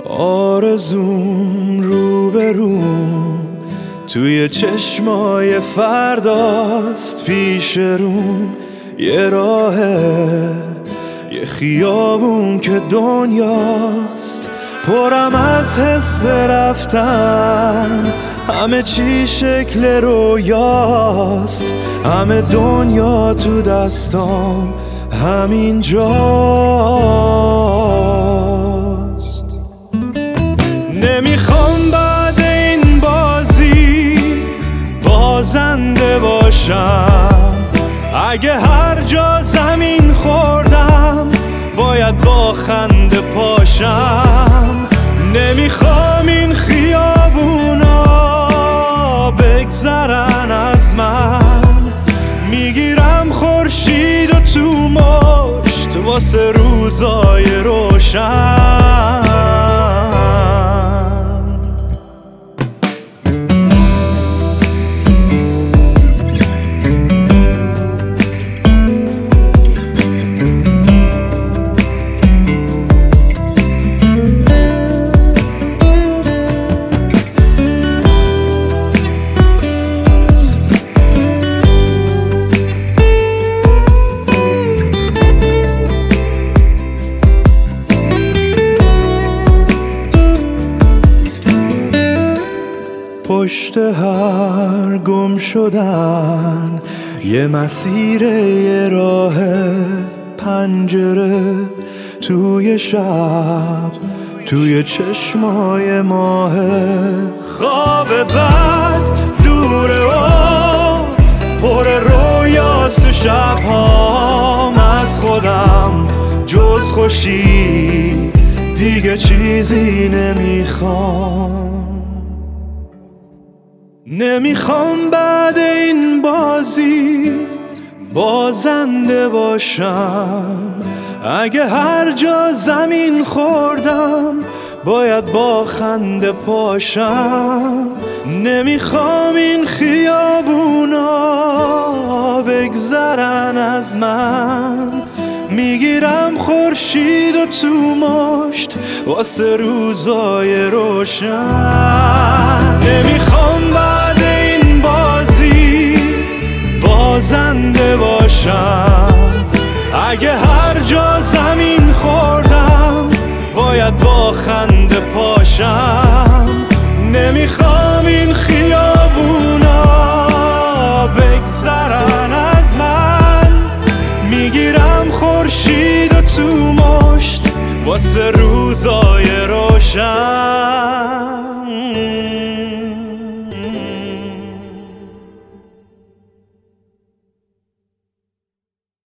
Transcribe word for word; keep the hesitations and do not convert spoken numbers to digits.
آرزوم روبروم توی چشمای فرداست، پیش روم یه راهه، یه خیابون که دنیاست، پرم از حس رفتن، همه چی شکل رویاست، همه دنیا تو دستام همین جاست. نمیخوام بعد این بازی بازنده باشم، اگه هر جا زمین خوردم باید با خنده پاشم. نمیخوام این خیابونا بگذرن از من، میگیرم خورشید و تو مشت واسه روزای روشن. پشت هر گم شدن یه مسیر، یه راه، پنجره توی شب، توی چشمای ماه. خواب بد دوره و پر رویاست تو شبهام، از خودم جز خوشی دیگه چیزی نمیخوام. نمیخوام بعد این بازی بازنده باشم، اگه هر جا زمین خوردم باید با خنده پاشم. نمیخوام این خیابونا بگذرن از من، میگیرم خورشید و تو مشت واسه روزای روشن. نمیخوام بعد این بازی بازنده باشم، اگه هر جا زمین خوردم باید با خنده پاشم. نمیخوام این خیابونا بگذرن از من، میگیرم خورشید و تو مشت واسه روزای روشن.